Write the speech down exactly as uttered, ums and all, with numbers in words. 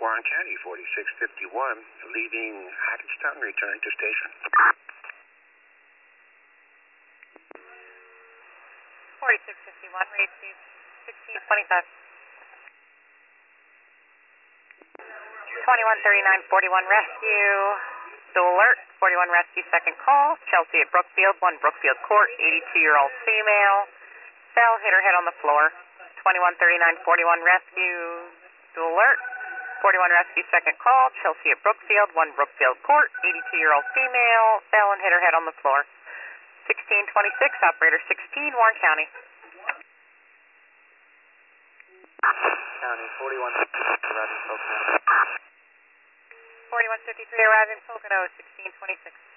Warren County, forty-six fifty-one, leaving Hackettstown, returning to station. forty-six fifty-one, receive sixteen twenty-five. twenty-one thirty-nine forty-one rescue, dual alert, forty-one rescue second call, Chelsea at Brookfield, one Brookfield Court, eighty-two-year-old female, fell, hit her head on the floor. twenty-one thirty-nine forty-one rescue, dual alert, forty-one rescue second call, Chelsea at Brookfield, one Brookfield Court, eighty-two-year-old female, fell and hit her head on the floor. sixteen twenty-six, operator sixteen, Warren County. County, forty-one fifty-three, arriving Pocono. forty-one fifty-three, arriving Pocono, sixteen twenty-six.